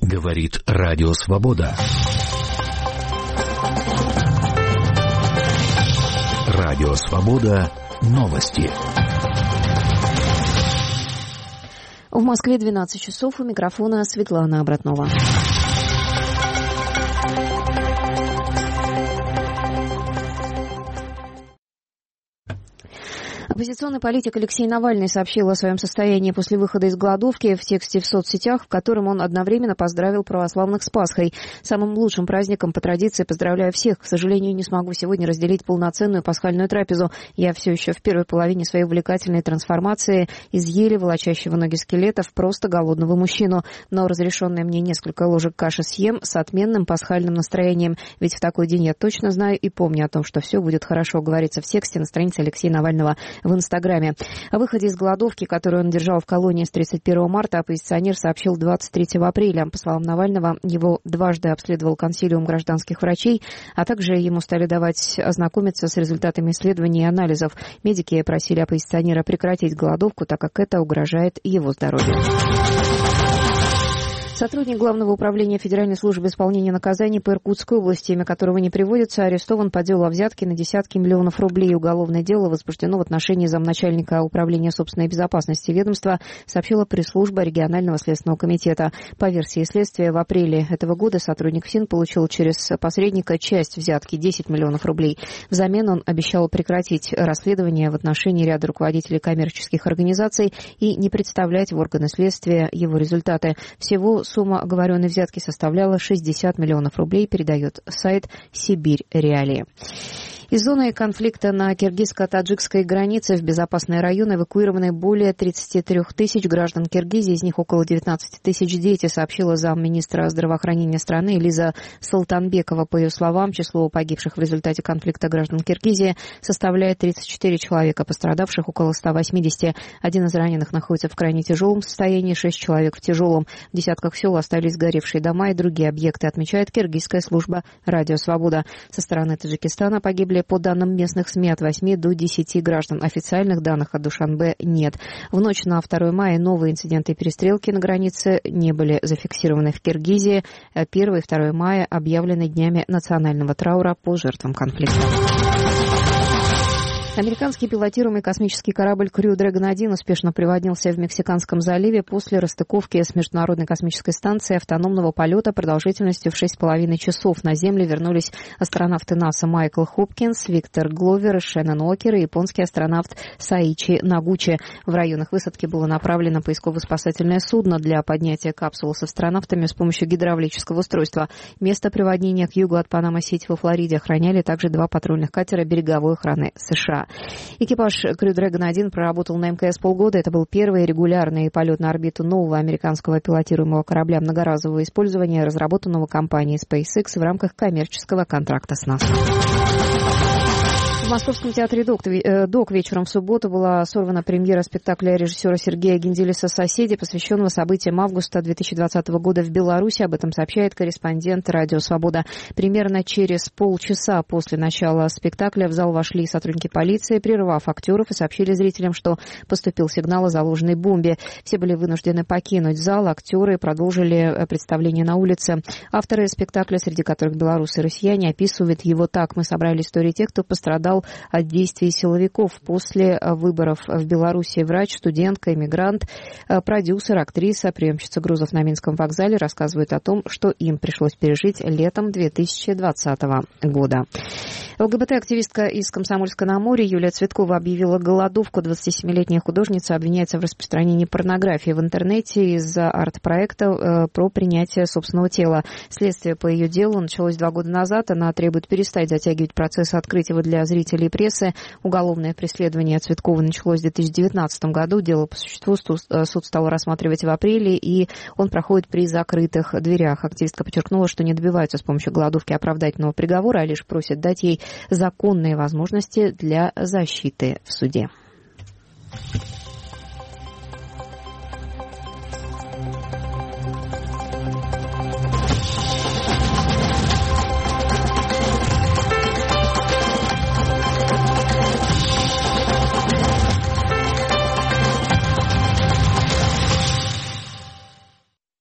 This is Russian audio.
Говорит Радио Свобода. Радио Свобода. Новости. В Москве 12 часов. У микрофона Светлана Обратнова. Оппозиционный политик Алексей Навальный сообщил о своем состоянии после выхода из голодовки в тексте в соцсетях, в котором он одновременно поздравил православных с Пасхой. Самым лучшим праздником по традиции поздравляю всех. К сожалению, не смогу сегодня разделить полноценную пасхальную трапезу. Я все еще в первой половине своей увлекательной трансформации из еле волочащего ноги скелета в просто голодного мужчину. Но разрешенные мне несколько ложек каши съем с отменным пасхальным настроением. Ведь в такой день я точно знаю и помню о том, что все будет хорошо, говорится в тексте на странице Алексея Навального в Инстаграме. О выходе из голодовки, которую он держал в колонии с 31 марта, оппозиционер сообщил 23 апреля. По словам Навального, его дважды обследовал консилиум гражданских врачей, а также ему стали давать ознакомиться с результатами исследований и анализов. Медики просили оппозиционера прекратить голодовку, так как это угрожает его здоровью. Сотрудник Главного управления Федеральной службы исполнения наказаний по Иркутской области, имя которого не приводится, арестован по делу о взятке на десятки миллионов рублей. Уголовное дело возбуждено в отношении замначальника управления собственной безопасности ведомства, сообщила пресс-служба регионального следственного комитета. По версии следствия, в апреле этого года сотрудник ФСИН получил через посредника часть взятки — 10 миллионов рублей. Взамен он обещал прекратить расследование в отношении ряда руководителей коммерческих организаций и не представлять в органы следствия его результаты. Всего сумма оговоренной взятки составляла 60 миллионов рублей, передает сайт «Сибирь Реалии». Из зоны конфликта на киргизско-таджикской границе в безопасные районы эвакуированы более 33 тысяч граждан Киргизии, из них около 19 тысяч дети, сообщила замминистра здравоохранения страны Лиза Салтанбекова. По ее словам, число погибших в результате конфликта граждан Киргизии составляет 34 человека, пострадавших около 180. Один из раненых находится в крайне тяжелом состоянии, 6 человек в тяжелом. В десятках сел остались сгоревшие дома и другие объекты, отмечает киргизская служба «Радио Свобода». Со стороны Таджикистана погибли, по данным местных СМИ, от 8 до 10 граждан. Официальных данных от Душанбе нет. В ночь на 2 мая новые инциденты и перестрелки на границе не были зафиксированы в Киргизии. 1 и 2 мая объявлены днями национального траура по жертвам конфликта. Американский пилотируемый космический корабль Crew Dragon-1 успешно приводнился в Мексиканском заливе после расстыковки с Международной космической станцией автономного полета продолжительностью в 6,5 часов. На Землю вернулись астронавты НАСА Майкл Хопкинс, Виктор Гловер и Шеннон Уокер и японский астронавт Саичи Нагучи. В районах высадки было направлено поисково-спасательное судно для поднятия капсулы с астронавтами с помощью гидравлического устройства. Место приводнения к югу от Панама-Сити во Флориде охраняли также 2 патрульных катера береговой охраны США. Экипаж Crew Dragon-1 проработал на МКС полгода. Это был первый регулярный полет на орбиту нового американского пилотируемого корабля многоразового использования, разработанного компанией SpaceX в рамках коммерческого контракта с НАСА. В Московском театре «Док» вечером в субботу была сорвана премьера спектакля режиссера Сергея Генделиса «Соседи», посвященного событиям августа 2020 года в Беларуси. Об этом сообщает корреспондент «Радио Свобода». Примерно через полчаса после начала спектакля в зал вошли сотрудники полиции, прервав актеров, и сообщили зрителям, что поступил сигнал о заложенной бомбе. Все были вынуждены покинуть зал. Актеры продолжили представление на улице. Авторы спектакля, среди которых белорусы и россияне, описывают его так: «Мы собрали истории тех, кто пострадал от действий силовиков. После выборов в Беларуси врач, студентка, иммигрант, продюсер, актриса, приемщица грузов на Минском вокзале рассказывают о том, что им пришлось пережить летом 2020 года». ЛГБТ-активистка из Комсомольска-на-Амуре Юлия Цветкова объявила голодовку. 27-летняя художница обвиняется в распространении порнографии в интернете из-за арт-проекта про принятие собственного тела. Следствие по ее делу началось 2 года назад. Она требует перестать затягивать процесс, открыть его для зрителей и прессы. Уголовное преследование Цветковой началось в 2019 году. Дело по существу суд стал рассматривать в апреле, и он проходит при закрытых дверях. Активистка подчеркнула, что не добиваются с помощью голодовки оправдательного приговора, а лишь просят дать ей законные возможности для защиты в суде.